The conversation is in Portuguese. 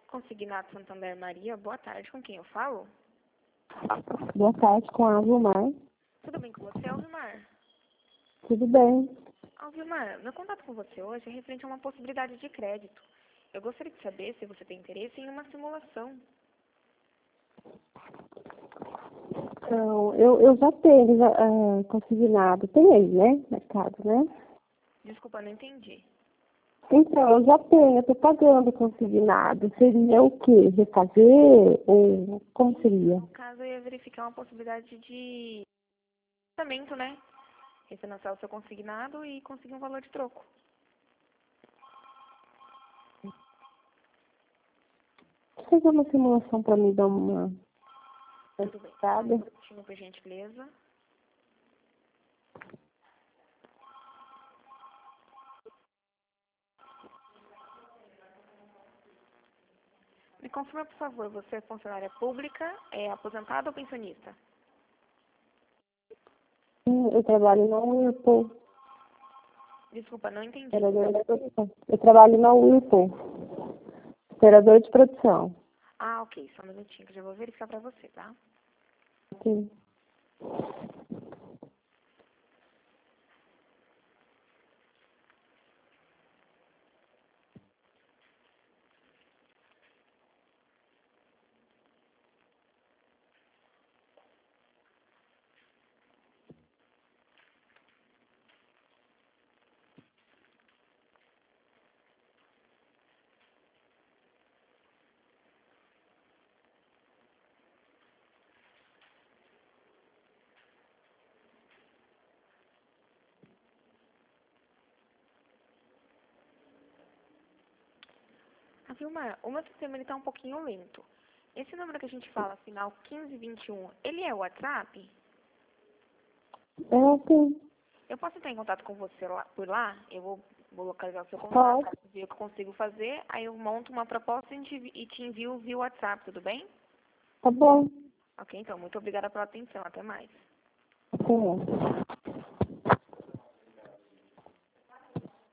Consignado Santander Maria, boa tarde, com quem eu falo? Boa tarde, com a Alvimar. Tudo bem com você, Alvimar? Tudo bem? Alvimar, meu contato com você hoje é referente a uma possibilidade de crédito. Eu gostaria de saber se você tem interesse em uma simulação. Então, eu já tenho consignado. Tem aí, né? Mercado, né? Desculpa, não entendi. Então, eu já tenho, eu estou pagando consignado. Seria o quê? Refazer? Ou como seria? No caso, eu ia verificar uma possibilidade de financiamento, né? Refinanciar o seu consignado e conseguir um valor de troco. Fazer uma simulação para me dar uma Tudo bem. sabe? Um minutinho, por gentileza. Me confirma, por favor, você é funcionária pública, é aposentada ou pensionista? Eu trabalho na Whirlpool. Desculpa, não entendi. Operador de produção. Eu trabalho na Whirlpool. Operador de produção. Ah, ok, só um minutinho que eu já vou verificar pra você, tá? Sim. Ah, Vilmar, o meu sistema ele tá um pouquinho lento. Esse número que a gente fala, final 1521, ele é o WhatsApp? É, sim. Eu posso entrar em contato com você lá, por lá? Eu vou localizar o seu Pode. contato, ver o que eu consigo fazer, aí eu monto uma proposta e te envio via WhatsApp, tudo bem? Tá bom. Ok, então, muito obrigada pela atenção. Até mais. Até mais.